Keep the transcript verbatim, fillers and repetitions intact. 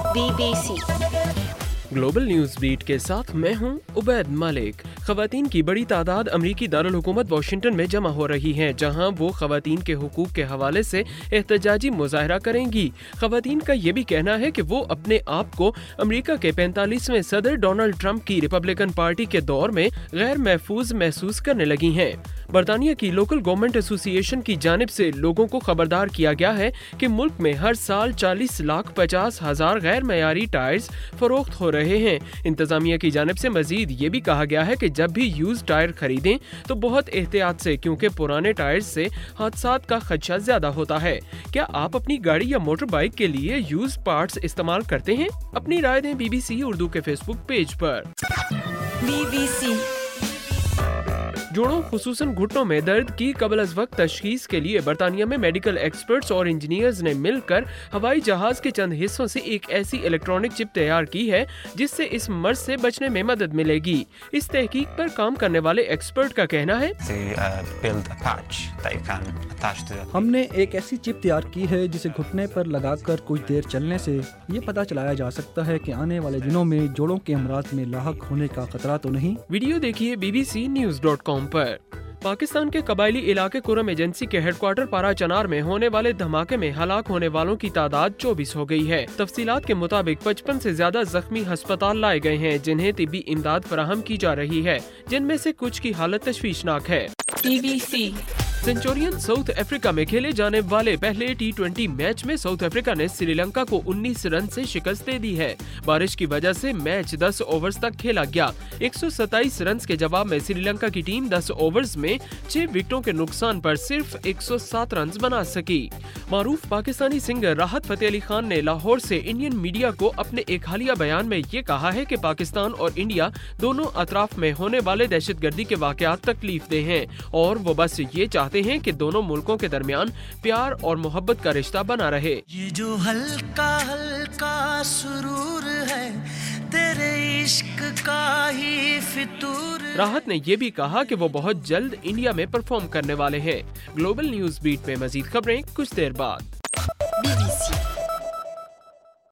Be B C global news beat کے ساتھ میں ہوں عبید مالک۔ خواتین کی بڑی تعداد امریکی دارالحکومت واشنگٹن میں جمع ہو رہی ہے، جہاں وہ خواتین کے حقوق کے حوالے سے احتجاجی مظاہرہ کریں گی۔ خواتین کا یہ بھی کہنا ہے کہ وہ اپنے آپ کو امریکہ کے پینتالیسویں صدر ڈونلڈ ٹرمپ کی ریپبلکن پارٹی کے دور میں غیر محفوظ محسوس کرنے لگی ہیں۔ برطانیہ کی لوکل گورنمنٹ ایسوسی ایشن کی جانب سے لوگوں کو خبردار کیا گیا ہے کہ ملک میں ہر سال چالیس لاکھ پچاس ہزار غیر معیاری ٹائرز فروخت ہو رہے ہیں۔ انتظامیہ کی جانب سے مزید یہ بھی کہا گیا ہے کہ جب بھی یوز ٹائر خریدیں تو بہت احتیاط سے، کیونکہ پرانے ٹائر سے حادثات کا خدشہ زیادہ ہوتا ہے۔ کیا آپ اپنی گاڑی یا موٹر بائیک کے لیے یوز پارٹس استعمال کرتے ہیں؟ اپنی رائے دیں بی بی سی اردو کے فیس بک پیج پر۔ بی بی سی جوڑوں خصوصاً گھٹنوں میں درد کی قبل از وقت تشخیص کے لیے برطانیہ میں میڈیکل ایکسپرٹس اور انجینئرز نے مل کر ہوائی جہاز کے چند حصوں سے ایک ایسی الیکٹرانک چپ تیار کی ہے جس سے اس مرض سے بچنے میں مدد ملے گی۔ اس تحقیق پر کام کرنے والے ایکسپرٹ کا کہنا ہے، ہم نے ایک ایسی چپ تیار کی ہے جسے گھٹنے پر لگا کر کچھ دیر چلنے سے یہ پتہ چلایا جا سکتا ہے کہ آنے والے دنوں میں جوڑوں کے امراض میں لاحق ہونے کا خطرہ تو نہیں۔ ویڈیو دیکھیے B B C news dot com پر۔ پاکستان کے قبائلی علاقے کرم ایجنسی کے ہیڈ کوارٹر پارا چنار میں ہونے والے دھماکے میں ہلاک ہونے والوں کی تعداد چوبیس ہو گئی ہے۔ تفصیلات کے مطابق پچپن سے زیادہ زخمی ہسپتال لائے گئے ہیں، جنہیں طبی امداد فراہم کی جا رہی ہے، جن میں سے کچھ کی حالت تشویشناک ہے۔ B B C Centurion South Africa میں کھیلے جانے والے پہلے ٹی ٹوینٹی میچ میں ساؤتھ افریقہ نے سری لنکا کو انیس رن سے شکست دے دی ہے۔ بارش کی وجہ سے میچ دس اوورز تک کھیلا گیا۔ ایک سو ستائیس رنز کے جواب میں سری لنکا کی ٹیم دس اوورز میں چھ وکٹوں کے نقصان پر صرف ایک سو سات رنز بنا سکی۔ معروف پاکستانی سنگر راحت فتح علی خان نے لاہور سے انڈین میڈیا کو اپنے ایک حالیہ بیان میں یہ کہا ہے کہ پاکستان اور انڈیا دونوں اطراف میں ہونے والے دہشت گردی کے واقعات تکلیف دہ ہیں، اور وہ بس یہ چاہتے ہیں کہ دونوں ملکوں کے درمیان پیار اور محبت کا رشتہ بنا رہے۔ یہ جو ہلکا ہلکا سرور ہے تیرے عشق کا ہی فطور۔ راحت نے یہ بھی کہا کہ وہ بہت جلد انڈیا میں پرفارم کرنے والے ہیں۔ گلوبل نیوز بیٹ میں مزید خبریں کچھ دیر بعد۔ Be B C